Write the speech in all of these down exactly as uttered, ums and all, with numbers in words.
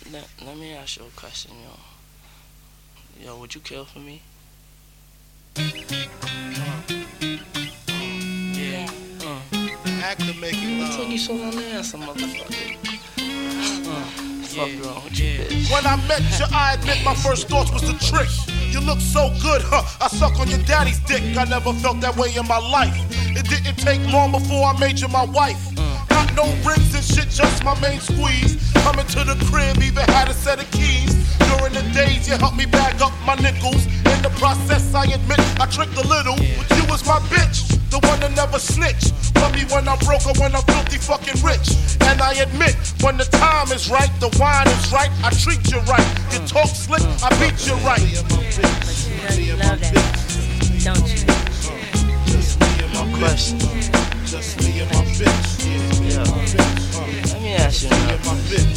let, let me ask you a question, yo. Yo, would you kill for me? Yeah. Uh. Act to make it It took you love. so long to answer, motherfucker. Uh, fuck Yeah, wrong with you, yeah. bitch. When I met you, I admit my first thoughts was a trick. You look so good, huh? I suck on your daddy's dick. I never felt that way in my life. It didn't take long before I made you my wife. Got no rings and shit, just my main squeeze. Coming to the crib, even had a set of keys. During the days, you helped me bag up my nickels. In the process, I admit I tricked a little. But you was my bitch, the one that never snitched. Love me when I'm broke or when I'm filthy fucking rich. And I admit, when the time is right, the wine is right, I treat you right. You talk slick, I beat you right. But you know you love that, don't you? No question. Just me and my bitch. Yeah. Let me ask you another question.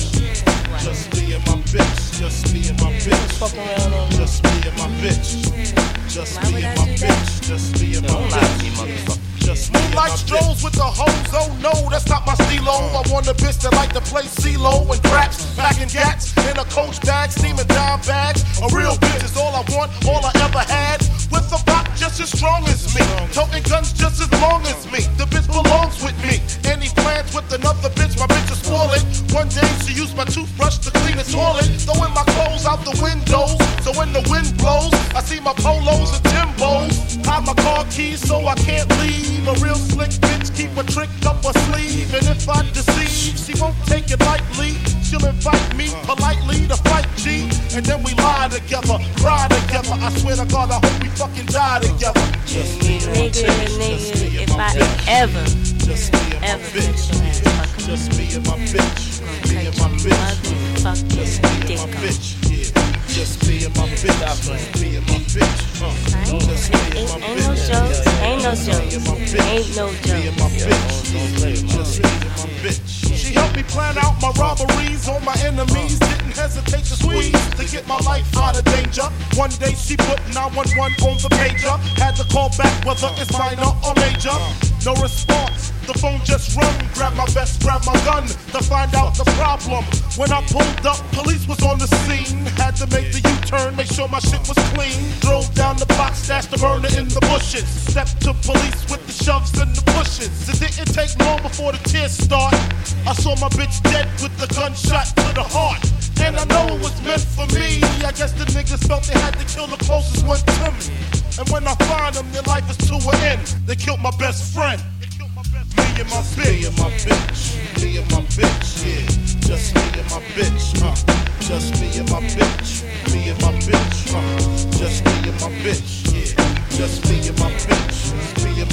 Just me and my bitch. Just me and my bitch. Fuck around on me. Just me and my bitch. Just Why me would and I my do that? bitch. Just me and my Don't lie to me, bitch. motherfucker. Just me and my bitch. Strolls with the hoes, oh no, that's not my stilo. I want a bitch that like to play CeeLo and craps, packing gats in a coach bag, steaming dime bags. A real bitch is all I want, all I ever had. With a rock just as strong as me, toting guns just as long as me. The bitch belongs with me. Any plans with another bitch, my bitch is spoiling. One day she used my toothbrush to clean the toilet, throwing my clothes out the windows. So when the wind blows, I see my polos and Timbos. Hide my car keys so I can't leave. A real slick bitch keep a trick up her sleeve. And if I deceive, she won't take it lightly. She'll invite me politely to fight G. And then we lie together, cry together. I swear to God, I hope we fucking die together. Just me and my Nigga, bitch. nigga, if I ever, Just me and my ever bitch. touch your ass, fuck him. Just me and my bitch. Me and my Cut your bitch. motherfucking Just me and dick my off. bitch. Yeah. Just me and my bitch. Just me and my bitch. Uh, Just me and my Ain't, ain't no bitch. jokes, ain't no jokes, ain't no Me and my jokes. bitch. Just me and my bitch. She helped me plan out my robberies on my enemies. Didn't hesitate to squeeze to get my life out of danger. One day she put nine one one on the pager. Had to call back whether it's minor or major. No response. The phone just rung. Grab my vest, grab my gun to find out the problem. When I pulled up, police was on the scene. Had to make the U-turn, make sure my shit was clean. Drove down the block, stashed the burner in the bushes. Stepped to police with the shoves and the pushes. It didn't take long before the tears start. I saw my bitch dead with the gunshot to the heart. And I know it was meant for me. I guess the niggas felt they had to kill the closest one to me. And when I find them, their life is to an end. They killed my best friend. Me and my bitch. Me and my bitch. Me and my bitch, yeah. Just me and my bitch, huh? Just me and my bitch. Me and my bitch, huh? Just me and my bitch, yeah. Just me and my bitch. Me and